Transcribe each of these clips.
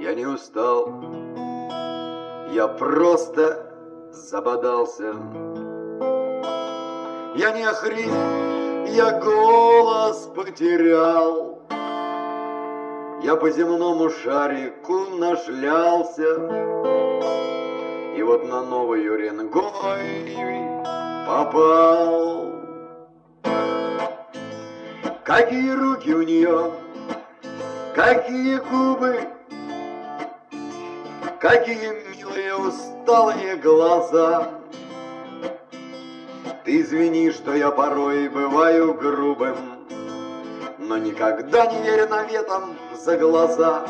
Я не устал, я просто забодался. Я не охрип, я голос потерял. Я по земному шарику нашлялся, и вот на новый Уренгой попал. Какие руки у нее, какие губы, какие милые усталые глаза. Ты извини, что я порой бываю грубым, но никогда не верь наветам за глаза.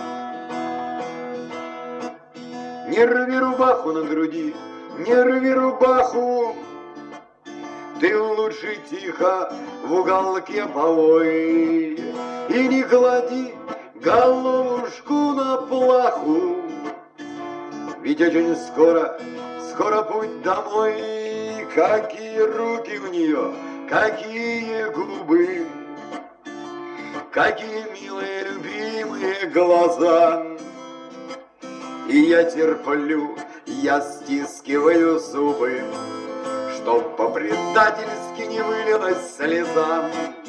Не рви рубаху на груди, не рви рубаху, ты лучше тихо в уголке повой и не клади головушку на плаху, ведь очень скоро путь домой. Какие руки у нее, какие губы, какие милые любимые глаза. И я терплю, я стискиваю зубы, чтоб по-предательски не вылилась слеза.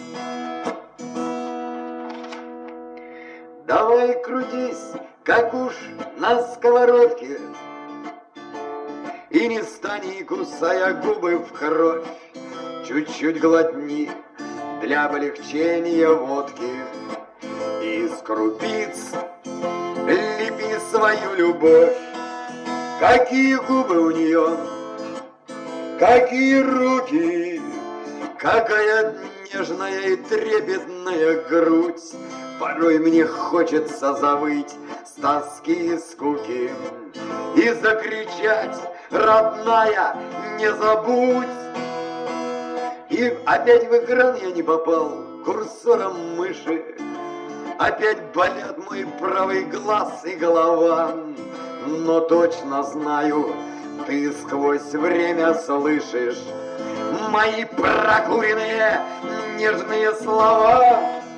Давай крутись, как уж на сковородке, и не стань, кусая губы в кровь. Чуть-чуть глотни для облегчения водки, и из крупиц лепи свою любовь. Какие губы у нее, какие руки, какая нежная и трепетная грудь. Порой мне хочется завыть с тоски и скуки и закричать: родная, не забудь. И опять в экран я не попал курсором мыши, опять болят мой правый глаз и голова. Но точно знаю, ты сквозь время слышишь мои прокуренные нежные слова.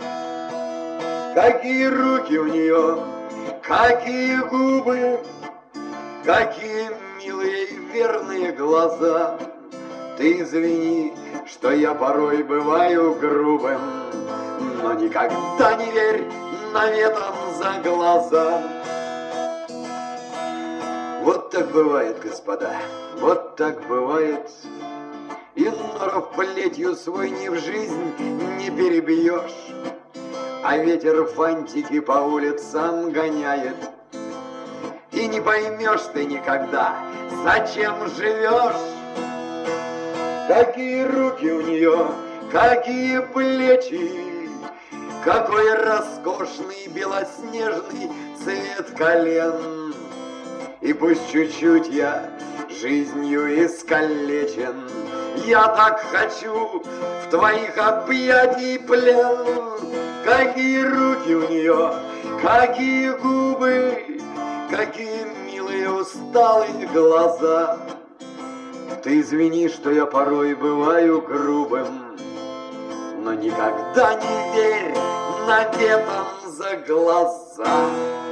Какие руки у нее, какие губы, какие милые и верные глаза. Ты извини, что я порой бываю грубым, но никогда не верь наветам за глаза. Вот так бывает, господа, вот так бывает. И норов плетью свой ни в жизнь не перебьешь, а ветер фантики по улицам гоняет. И не поймешь ты никогда, зачем живешь. Какие руки у нее, какие плечи, какой роскошный белоснежный цвет колен. И пусть чуть-чуть я жизнью искалечен, я так хочу в твоих объятий плен. Какие руки у нее, какие губы, какие милые усталые глаза. Ты извини, что я порой бываю грубым, но никогда не верь наветам за глаза.